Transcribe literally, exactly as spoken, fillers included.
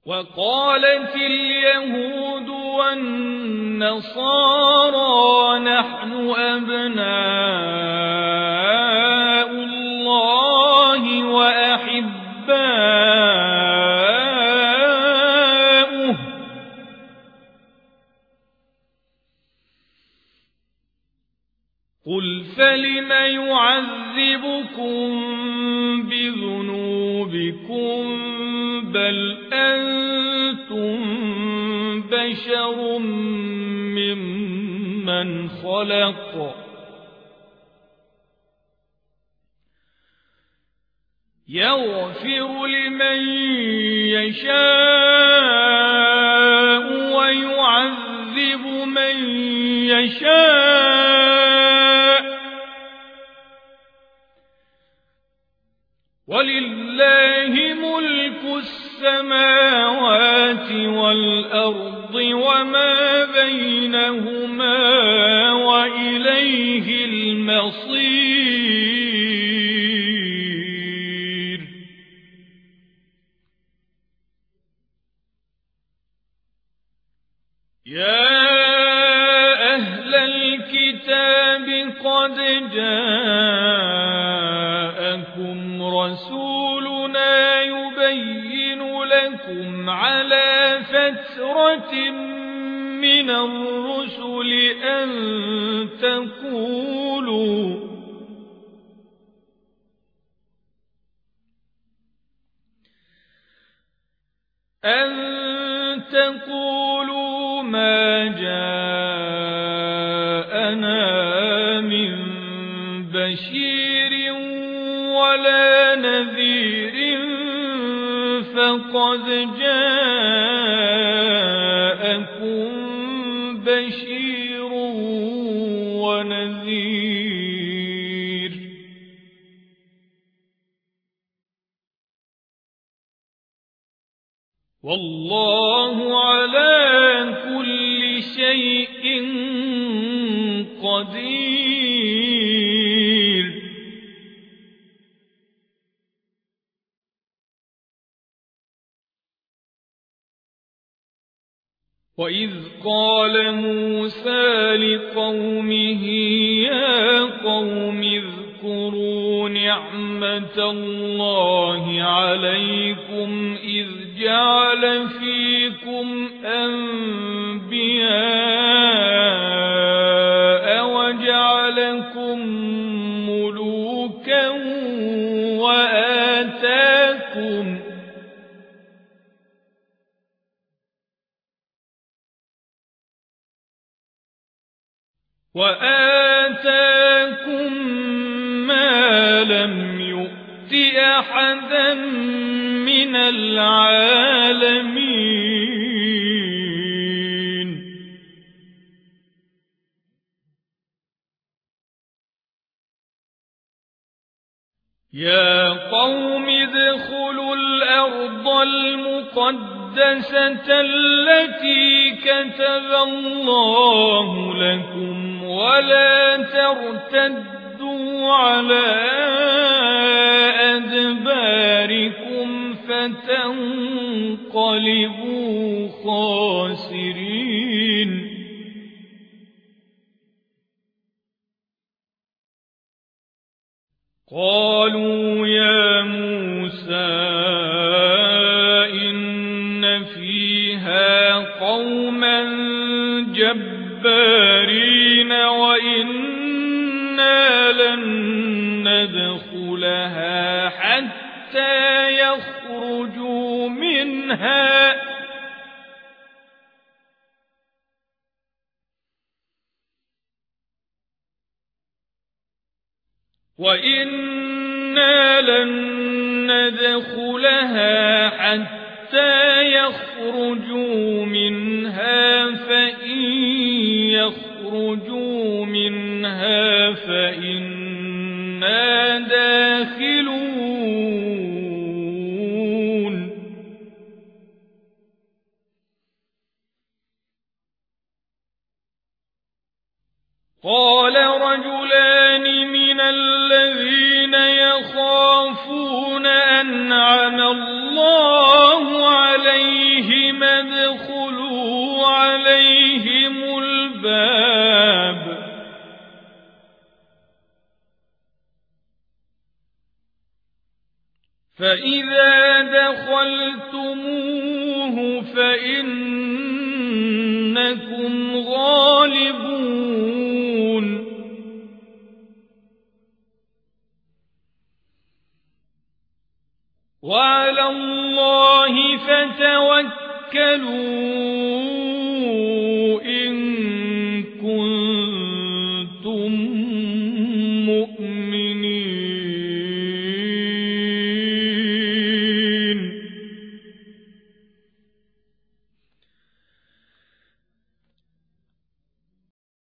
وقالت اليهود والنصارى نحن أبناء الله وأحباؤه قل فلم يعذبكم بذنوبكم بل أنتم بشر ممن خلق يغفر لمن يشاء ويعذب من يشاء ولله ملك السماوات والأرض وما بينهما وإليه المصير يا أهل الكتاب قد جاءكم رسولنا يبين لكم على فترة من الرسل أن تقولوا أن تقولوا ما جاءنا من بشير ولا نذير فقد جاءكم بشير ونذير والله على كل شيء قدير وإذ قال موسى لقومه يا قوم اذكروا نعمة الله عليكم إذ جعل فيكم أنبياء وجعلكم ملوكا وآتاكم وآتاكم ما لم يؤت أحدا من العالمين يا قوم ادخلوا الأرض المقدسة التي كتب الله لكم ولا ترتدوا على أدباركم فتنقلبوا خاسرين قالوا يا موسى إن فيها قوما جبارين وإنا لن ندخلها حتى يخرجوا منها وإنا لن ندخلها حتى يخرجوا منها فإن يخرجوا منها فإنا داخلون قال رجلان من الذين يخافون أنعم الله عليهم فإذا دخلتموه فإنكم غالبون وعلى الله فتوكلوا إن كنتم مؤمنين